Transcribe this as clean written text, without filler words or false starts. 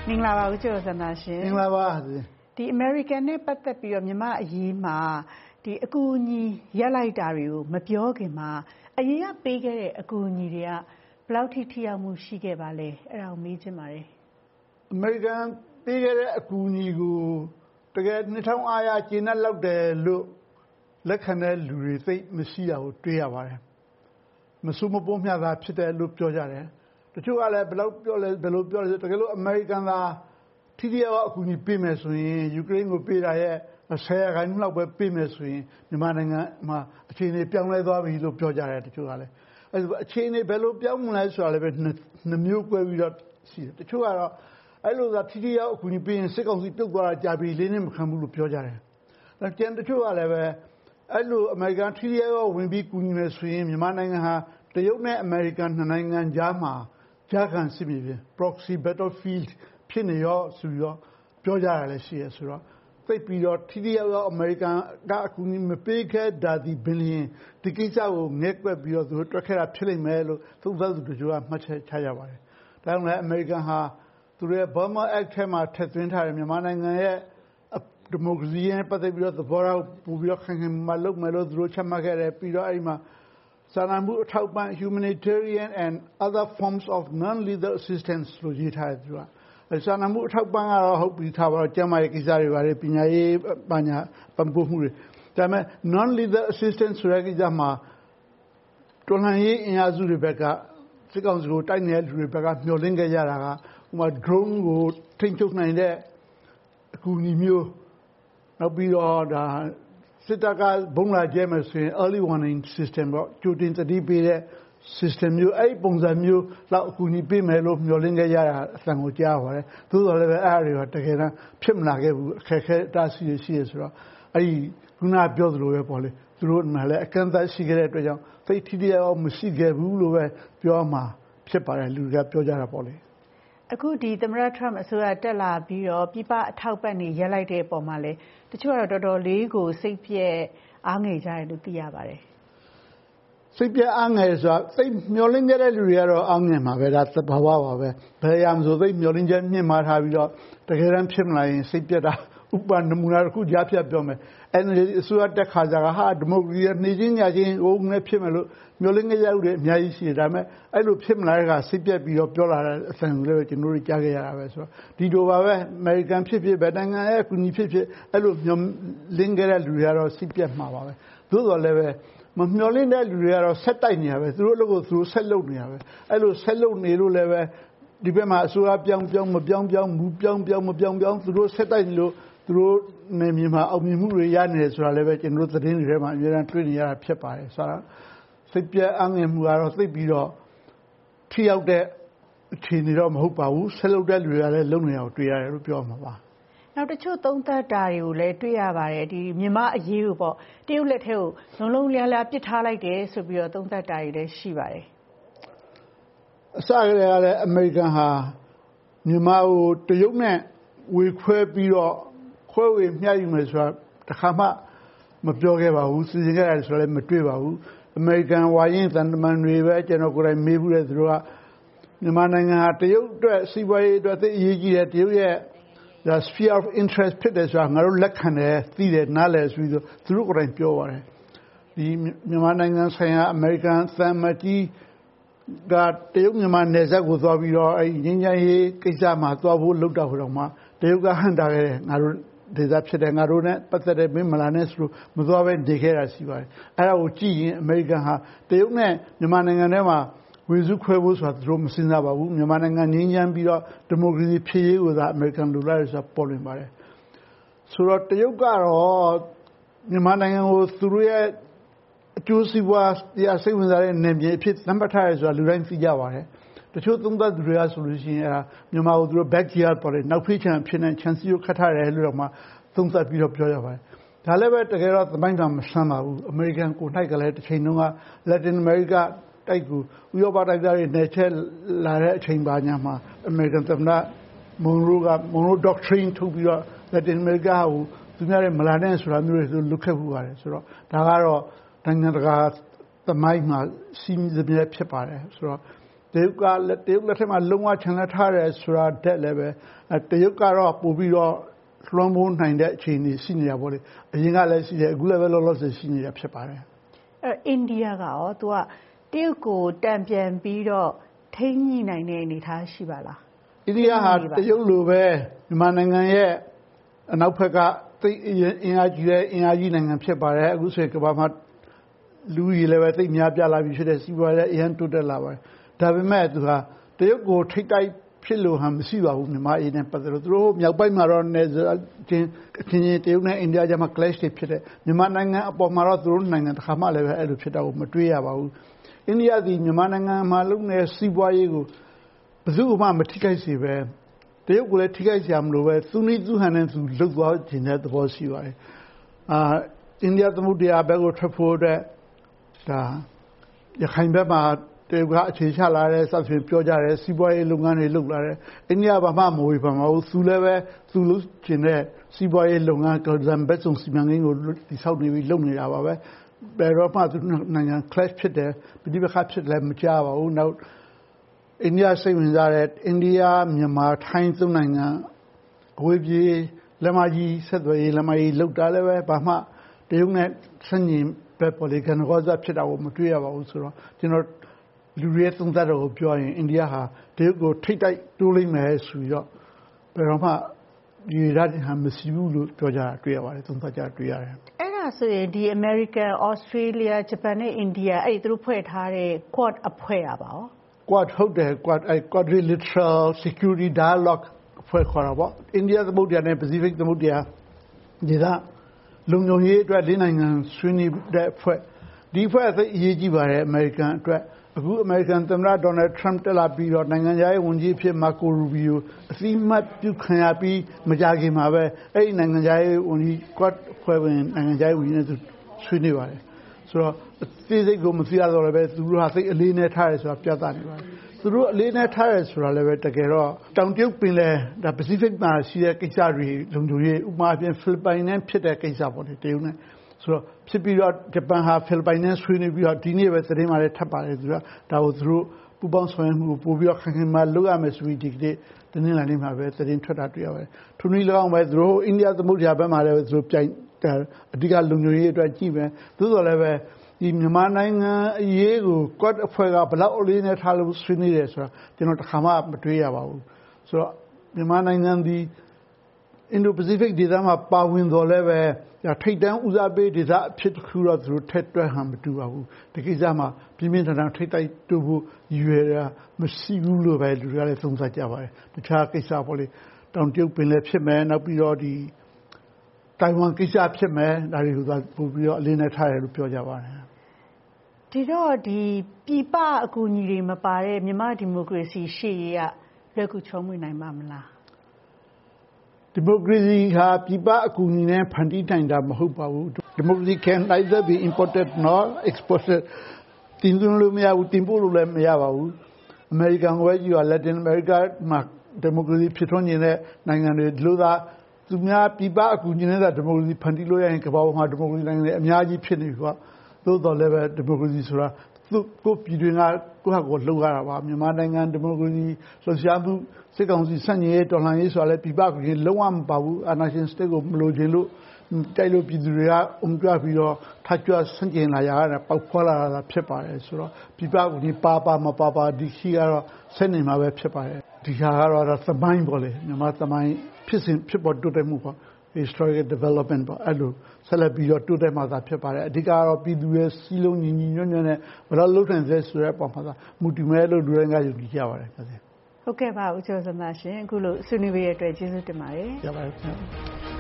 မင်္ဂလာပါဦးကျော်စန္ဒာရှင်မင်္ဂလာပါဒီ American နဲ့ပတ်သက်ပြီးတော့မြန်မာအရေးမှာဒီအကူအညီရက်လိုက်တာတွေကိုမပြောခင်မှာအရင်ကပေးခဲ့တဲ့အကူအညီတွေကဘယ်လောက်ထိထိရောက်မှုရှိခဲ့ပါလဲအဲ့ဒါကိုမေးချင်ပါတယ် American ပေးခဲ့တဲ့အကူအညီကိုတကယ်နှစ်ထောင်အားရကျေနပ်လောက်တယ်လို့လက်ခံတဲ့လူတွေသိမရှိတာကိုတွေ့ရပါတယ်မစိုးမပေါ်မျှတာဖြစ်တယ်လို့ပြောကြတယ်တချို့ကလည်းဘယ်လိုပြောလဲတကယ်လို့ American သာထိထိရောက်အကူအညီပေးမယ်ဆိုရင်ယူကရိန်းကိုပေးတာရဲ့10%လောက်ပဲပေးမယ်ဆိုရင်မြန်မာနိုင်ငံမှာအခြေအနေပြောင်းလဲသွားပြီလို့ပြောကြတယ်တချို့ကလည်းအဲဒါအခြေအနေဘယ်လိုပြောင်းမလဲဆိုတာလည်းပဲနှစ်မျိုး꿰ပြီးတော့ရှိတယ်တချို့ကတော့အဲ့လိုသာထိထိရောက်အကူအညီပေးရင်စစ်ကောင်စီပြုတ်သွားတာကြာပြီလေးနဲ့မခံဘူးလို့ပြောကြတယ်ဒါကျန်တချို့ကလည်းပဲအဲ့လိုအမေရိကန်ထိထိရောက်ဝင်ပြီးကူညီမယ်ဆိုရင်မြန်မာနိုင်ငံဟာတရုတ်နဲ့အမေရိကန်နှစ်နိုင်ငံကြားမှာကြားခံစစ်မြေပြင် proxy battlefield ဖြစ်နေရောဆိုပြီးတော့ပြောကြတာလည်းရှိရဆိုတော့သိပြီးတော့ထိထိရောက်အမေရိကန်ကအကူအညီမပေးခဲ့တာဒီဘီလီယံဒီကိစ္စကိုငဲ့ကွက်ပြီးတော့သူတို့တွက်ခဲ့တာဖြစ်လိမ့်မယ်လို့သုံးသပ်သူတို့ကမှတ်ချက်ချကြပါတယ်ဒါကြောင့်လည်းအမေရိကန်ဟာသူတို့ရဲ့ Burma Act ထဲမှာထည့်သွင်းထားတယ်မြန်မာနိုင်ငံရဲ့ဒီမိုကရေစီနဲ့ပတ်သက်ပြီးတော့သဘောထားပို့ပြီးတော့ခိုင်ခိုင်မာမာလုပ်မယ်လို့သူတို့ချမှတ်ခဲ့တယ်ပြီးတော့အဲ့ဒီမှာစာနာမှုအထောက်ပံ့ humanitarian and other forms of non-lethal assistance လို့ရေးထားတယ်သူကစာနာမှုအထောက်ပံ့ကတော့ဟုတ်ပြီးထားပါတော့ကျန်းမာရေးကိစ္စတွေပါတယ်ပညာရေးပညာပံ့ပိုးမှုတွေဒါပေမဲ့ non-lethal assistance ဆိုတဲ့ကိစ္စမှာတော်လှန်ရေးအင်အားစုတွေဘက်ကစစ်ကောင်စီကိုတိုက်နေတဲ့လူတွေဘက်ကမျှော်လင့်ခဲ့ကြတာကဥပမာ drone ကိုထိန်းချုပ်နိုင်တဲ့အကူအညီမျိုးနောက်ပြီးတော့ဒါစစ်တပ်ကဘုံလာကျဲမယ်ဆိုရင် early warning system ပေါ့ကြိုတင်သတိပေးတဲ့ system မျိုးအဲ့ပုံစံမျိုးလောက်အကူအညီပေးမယ်လို့မျှော်လင့်ခဲ့ကြတာအသံကိုကြားပါတယ်သို့တော်လည်းပဲအဲ့အရာတွေကတကယ်တမ်းဖြစ်မလာခဲ့ဘူးအခက်အခဲတားဆီးရှိရဆိုတော့အဲ့ဒီခုနပြောသလိုပဲပေါ့လေသူတို့ကလည်းအကန့်အသတ်ရှိခဲ့တဲ့အတွက်ကြောင့်သိထိတရားမရှိခဲ့ဘူးလို့ပဲပြောမှာဖြစ်ပါတယ်လူတွေကပြောကြတာပေါ့လေအခုဒီသမ္မတ Trump အစိုးရတက်လာပြီးတော့ပြပအထောက်ပံ့နေရက်လိုက်တဲ့အပေါ်မှာလဲတချို့ကတော့တော်တော်လေးကိုစိတ်ပြည့်အားငယ်ကြတယ်လို့သိရပါတယ်စိတ်ပြည့်အားငယ်ဆိုတာစိတ်မျောလင်းကြတဲ့လူတွေကတော့အားငယ်မှာပဲဒါသဘာဝပါပဲဘယ်ရမဆိုစိတ်မျောလင်းချက်မြင့်မာထားပြီးတော့တကယ်တမ်းဖြစ်မလာရင်စိတ်ပြတ်တာဥပနမူနာတစ်ခုကြားဖြတ်ပြောမယ်NLDအစိုးရတက်ခါကြတာဟာဒီမိုကရေစီနေချင်းညချင်းဟိုနဲ့ဖြစ်မယ်လို့မျောလင်းကြရတဲ့အများကြီးရှိတယ်ဒါပေမဲ့အဲ့လိုဖြစ်မလာတဲ့ကစိတ်ပြတ်ပြီးတော့ပြောလာတဲ့အဆန်ကိုလည်းကျွန်တော်တို့ကြားခဲ့ရတာပဲဆိုတော့ဒီလိုပါပဲအမေရိကန်ဖြစ်ဖြစ်ဗေတနိုင်ငံရဲ့အကူအညီဖြစ်ဖြစ်အဲ့လိုမျောလင်းကြတဲ့လူတွေကတော့စိတ်ပြတ်မှာပါပဲသို့တော်လည်းပဲမမျောလင်းတဲ့လူတွေကတော့ဆက်တိုက်နေရပဲသူတို့အလုပ်ကိုသူတို့ဆက်လုပ်နေရပဲအဲ့လိုဆက်လုပ်နေလို့လည်းပဲဒီဘက်မှာအစိုးရပြောင်းမပြောင်းမူပြောင်းမပြောင်းသူတို့ဆက်တိုက်နေလို့သူတို့နေမြေမှာအောင်မြင်မှုတွေရနေတယ်ဆိုတာလည်းပဲကျွန်တော်တို့သတင်းတွေထဲမှာအများအားတွေ့နေရတာဖြစ်ပါတယ်ဆိုတော့စိတ်ပြည့်အငယ်မှုကတော့သိပြီးတော့ထိရောက်တဲ့အခြေအနေတော့မဟုတ်ပါဘူးဆက်လုပ်တဲ့လူတွေကလည်းလုံနေအောင်တွေ့ရတယ်လို့ပြောမှာပါနောက်တချို့သုံးသပ်တာတွေကိုလည်းတွေ့ရပါတယ်ဒီမြန်မာအရေးကိုပေါ့တရုတ်လက်ထဲကိုလုံးလျားလျားပစ်ထားလိုက်တယ်ဆိုပြီးတော့သုံးသပ်တာတွေလည်းရှိပါတယ်အစကတည်းကလည်းအမေရိကန်ဟာမြန်မာကိုတရုတ်နဲ့ဝေခွဲပြီးတော့ခွဲဝေမျှယူမယ်ဆိုတာတခါမှမပြောခဲ့ပါဘူးစီစဉ်ခဲ့တယ်ဆိုလည်းမတွေ့ပါဘူးအမေရိကန်ဝါရင်သံတမန်တွေပဲကျွန်တော်ကိုယ်တိုင်မေးဘူးတဲ့သူတို့ကမြန်မာနိုင်ငံဟာတရုတ်အတွက်စီးပွားရေးအတွက်သိအရေးကြီးတယ်တရုတ်ရဲ့ the sphere of interest ဖြစ်တယ်ဆိုတာငါတို့လက်ခံတယ်သိတယ်နားလည်ဆိုပြီးတော့သူတို့ကိုယ်တိုင်ပြောပါတယ်ဒီမြန်မာနိုင်ငံဆိုင်ရာအမေရိကန်သံမကြီးကတရုတ်မြန်မာနယ်စပ်ကိုသွားပြီးတော့အဲငင်းချမ်းရေးကိစ္စမှာသွားဖို့လုပ်တာဟိုတော့မှတရုတ်ကဟန်တာခဲ့တယ်ငါတို့ဒေသဖြစ်တယ်ငါတို့နဲ့ပတ်သက်တဲ့မင်းမလာနဲ့ဆိုလို့မသွားပဲနေခဲ့တာရှိပါတယ်အဲ့ဒါကိုကြည့်ရင်အမေရိကန်ဟာတရုတ်နဲ့မြန်မာနိုင်ငံထဲမှာဝေစုခွဲဖို့ဆိုတာသူတို့မစဉ်းစားပါဘူးမြန်မာနိုင်ငံငင်းချမ်းပြီးတော့ဒီမိုကရေစီဖြစ်ရေးကိုသာအမေရိကန်လူလိုက်ဆိုတာပေါ်လွင်ပါတယ်ဆိုတော့တရုတ်ကတော့မြန်မာနိုင်ငံကိုသူတို့ရဲ့အကျိုးစီးပွားတရားစိတ်ဝင်စားတဲ့နယ်မြေအဖြစ်သတ်မှတ်ထားရဆိုတာလူတိုင်းသိကြပါတယ်တချို့သုံးသပ်သူတွေကဆိုလို့ရှိရင်မြန်မာကိုသူတို့ backyard ပေါ်တယ်နောက်ဖေးချံဖြစ်နေချန်စီကိုခတ်ထားတယ်လို့တော့မှသုံးသပ်ပြီးတော့ပြောရပါတယ်ဒါလည်းပဲတကယ်တော့သမိုင်းကမဆန်းပါဘူးအမေရိကန်ကို၌ကလည်းတစ်ချိန်လုံးက Latin America တိုက်ကူဥရောပတိုက်သားတွေနယ်ချက်လာတဲ့အချိန်ပါညာမှာအမေရိကန်သမ္မတမွန်ရို doctrine ထုတ်ပြီးတော့ Latin America ကိုသူများတွေမလာနဲ့ဆိုတာမျိုးတွေလွတ်ခဲ့မှုပါတယ်ဆိုတော့ဒါကတော့နိုင်ငံတကာသမိုင်းမှာစီးမြဲဖြစ်ပါတယ်ဆိုတော့တရုတ်လက်ထက်မှာလုံးဝချန်လက်ထားတယ်ဆိုတာတက်လည်းပဲတရုတ်ကတော့ပို့ပြီးတော့လွှမ်းမိုးနိုင်တဲ့အခြေအနေရှိနေတာပေါ့လေအရင်ကလည်းရှိတယ်အခုလည်းပဲလောလောဆယ်ရှိနေတာဖြစ်ပါတယ်အိန္ဒိယကရောသူကတရုတ်ကိုတံပြန်ပြီးတော့ထိန်းညှိနိုင်တဲ့အနေအထားရှိပါလားအိန္ဒိယဟာတရုတ်လိုပဲမြန်မာနိုင်ငံရဲ့အနောက်ဘက်ကသိအင်အားကြီးတဲ့အင်အားကြီးနိုင်ငံဖြစ်ပါတယ်အခုဆိုရင်ကမ္ဘာမှာလူကြီးလည်းပဲသိများပြလာပြီဖြစ်တဲ့စီးပွားရေးအရင်တိုးတက်လာပါတယ်ဒါပေမဲ့သူဟာတရုတ်ကိုထိတ်တိုက်ဖြစ်လို့ဟန်မရှိပါဘူးမြန်မာအေးနဲ့ပတ်သက်လို့သူတို့မြောက်ပိုင်းမှာတော့နယ်ချင်းတရုတ်နဲ့အိန္ဒိယကြားမှာ clash တွေဖြစ်တယ်မြန်မာနိုင်ငံအပေါ်မှာတော့သူတို့နိုင်ငံတစ်ခါမှလည်းပဲအဲ့လိုဖြစ်တာကိုမတွေ့ရပါဘူးအိန္ဒိယကမြန်မာနိုင်ငံမှာလုပ်နေစီးပွားရေးကိုဘယ်သူမှမထိခိုက်စေပဲတရုတ်ကိုလည်းထိခိုက်စရာမလိုပဲသူနည်းသူဟန်နဲ့သူလှုပ်သွားခြင်းတဲ့သဘောရှိပါတယ်အိန္ဒိယသမုဒ္ဒရာဘက်ကိုထွက်ဖို့အတွက်ဒါရခိုင်ဘက်မှာတရုတ်ကအခြေချလာတဲ့စသဖြင့်ပြောကြတယ်စီးပွားရေးလုပ်ငန်းတွေလုပ်လာတယ်အိန္ဒိယဘာမှမဝေဖန်ပါဘူးသူလည်းပဲသူလုပ်ချင်တဲ့စီးပွားရေးလုပ်ငန်းကဇံဘက်စုံစီမံကိန်းကိုတိဆောက်နေပြီးလုပ်နေတာပါပဲဘယ်တော့မှသူနိုင်ငံ clash ဖြစ်တယ်ပြည်ပခါဖြစ်လည်းမကြားပါဘူးနောက်အိန္ဒိယစိတ်ဝင်စားတဲ့အိန္ဒိယမြန်မာထိုင်းသုံးနိုင်ငံအဝေးပြေးလက်မကြီးဆက်သွယ်ရေးလက်မကြီးလောက်တာလည်းပဲဘာမှတရုတ်နဲ့ဆန့်ကျင်ဘက်ပေါ်လေကနကောဇဖြစ်တာကိုမတွေ့ရပါဘူးဆိုတော့ကျွန်တော်လူတွေသုံးသပ်တော့ပြောရင်အိန္ဒိယဟာတရုတ်ကိုထိတ်တိုက်တိုးလိမ့်မယ်ဆိုပြီးတော့ဘယ်တော့မှဒီရတဲ့ဟာမရှိဘူးလို့ပြောကြတာတွေ့ရပါတယ်သုံးသပ်ကြတွေ့ရတယ်အဲ့ဒါဆိုရင်ဒီ American, Australia, Japan နဲ့ India အဲ့ဒီသူတို့ဖွဲ့ထားတဲ့ Quad အဖွဲ့ရပါရော Quad ဟုတ်တယ် Quadrilateral Security Dialogue ဖွဲ့ခေါ်တာပေါ့အိန္ဒိယသမုဒ္ဒရာနဲ့ Pacific သမုဒ္ဒရာဒေသလုံခြုံရေးအတွက်၄နိုင်ငံဆွေးနွေးတဲ့အဖွဲ့ဒီအဖွဲ့အရေးကြီးပါတယ်အမေရိကန်အတွက်အခုအမေရိကန်သမ္မတဒေါ်နယ်ထရန့်တက်လာပြီးတော့နိုင်ငံခြားရေးဝန်ကြီးအဖြစ်မာကိုရူဘီယိုအသိအမှတ်ပြုခံရပြီးမကြာခင်မှာပဲအဲ့ဒီနိုင်ငံခြားရေးဝန်ကြီးကွတ်ဖွဲ့ဝင်နိုင်ငံခြားရေးဝန်ကြီးနဲ့ဆွေးနွေးပါတယ်ဆိုတော့အသေးစိတ်ကိုမသိရတော့လည်းပဲသူတို့ဟာသိအလေးနဲ့ထားတယ်ဆိုတာပြသနေပါတယ်သူတို့အလေးနဲ့ထားတယ်ဆိုတာလည်းပဲတကယ်တော့တောင်တရုတ်ပင်လယ်ဒါ Pacific မှာရှိတဲ့ကိစ္စတွေလုံခြုံရေးဥပမာအပြင်ဖိလစ်ပိုင်နဲ့ဖြစ်တဲ့ကိစ္စပေါ့လေတရုတ်နဲ့ဆိုတော့ဖြစ်ပြီးတော့ဂျပန်ဟာဖိလစ်ပိုင်နဲ့ဆွေးနွေးပြီးတော့ဒီနေ့ပဲသတင်းမှာလည်းထပ်ပါတယ်သူကဒါကိုသူတို့ပူပေါင်းဆောင်ရွက်မှုကိုပို့ပြီးတော့ခိုင်ခိုင်မာလုပ်ရမယ်ဆိုပြီးဒီကနေ့တင်းလာနေမှာပဲသတင်းထွက်တာတွေ့ရပါတယ်ထိုနည်း၎င်းပဲသူတို့အိန္ဒိယသမုဒ္ဒရာဘက်မှာလည်းသူတို့ပြိုင်အဓိကလုံခြုံရေးအတွက်ကြည့်မယ်သို့တော်လည်းပဲဒီမြန်မာနိုင်ငံအရေးကိုကွတ်အဖွဲ့ကဘယ်လောက်အလေးနဲ့ထားလို့ဆွေးနွေးတယ်ဆိုတာကျွန်တော်တစ်ခါမှမတွေ့ရပါဘူးဆိုတော့မြန်မာနိုင်ငံဒီအင်ဒိုပစိဖိတ်ဒေသမှာပါဝင်တော်လည်းပဲထိတ်တန်းဦးစားပေးဒေသအဖြစ်တစ်ခုတော့သူတို့ထက်တွက်ဟန်မတူပါဘူးဒီကိစ္စမှာပြင်းပြင်းထန်ထန်ထိတ်တိုက်တူဖို့ရွယ်တာမရှိဘူးလို့ပဲလူတွေကလည်းသုံးသပ်ကြပါတယ်တခြားကိစ္စပေါ့လေတောင်တရုတ်ပင်လယ်ဖြစ်မယ်နောက်ပြီးတော့ဒီတိုင်ဝမ်ကိစ္စဖြစ်မယ်ဒါတွေကိုပို့ပြီးတော့အလေးနဲ့ထားတယ်လို့ပြောကြပါတယ်ဒီတော့ဒီပြည်ပအကူအညီတွေမပါတဲ့မြန်မာဒီမိုကရေစီရှေ့ရေးကလွယ်ကူချုံးမွေနိုင်ပါမလားဒီမိုကရေစီဟာပြည်ပအကူအညီနဲ့ဖန်တီးနိုင်တာမဟုတ်ပါဘူး Democracy can neither be imported nor exported တင်သွင်းလို့မရဘူးတင်ပို့လို့လည်းမရပါဘူးအမေရိကန်ဝဲကြီးက Latin America မှာဒီမိုကရေစီဖြစ်ထွန်းနေတဲ့နိုင်ငံတွေလို့သာသူများပြည်ပအကူအညီနဲ့ဒီမိုကရေစီဖန်တီးလို့ရရင်ကမ္ဘာပေါ်မှာဒီမိုကရေစီနိုင်ငံတွေအများကြီးဖြစ်နေပြီပေါ့သို့တော်လည်းပဲဒီမိုကရေစီဆိုတာကိုပြည်တွင်းကကိုယ့်ဟာကိုယ်လှုပ်ရတာပါမြန်မာနိုင်ငံဒီမိုကရေစီလှုပ်ရှားမှုစစ်ကောင်စီဆန့်ကျင်ရေးတော်လှန်ရေးဆိုတာလည်းပြည်ပကလုံးဝမပါဘူးအာဏာရှင်စတက်ကိုမလိုချင်လို့တိုက်လို့ပြည်သူတွေကအုံကြွပြီးတော့ထကြွဆန့်ကျင်လာရတာပေါက်ဖွာလာတာဖြစ်ပါတယ်ဆိုတော့ပြည်ပကပါမပါဒီရှိကတော့ဆက်နေမှာပဲဖြစ်ပါတယ်ဒီဟာကတော့သမိုင်းပေါ့လေမြန်မာသမိုင်းဖြစ်ပေါ်တိုးတက်မှုပေါ့ historical development ပေါ့အဲ့လိုဆက်လက်ပြီးတော့တိုးတက်မှသာဖြစ်ပါတယ်အဓိကတော့ပြည်သူရဲ့စီးလုံးညီညွတ်နဲ့ဘယ်တော့လှုပ်ထန်စေဆိုတဲ့အပေါ်မှာမူတည်မဲ့လို့လူတွေကယုံကြည်ကြပါတယ်ဟုတ်ကဲ့ပါဦးကျော်စံသာရှင်အခုလိုဆွေးနွေးပေးရတဲ့အတွက်ကျေးဇူးတင်ပါတယ်ရပါတယ်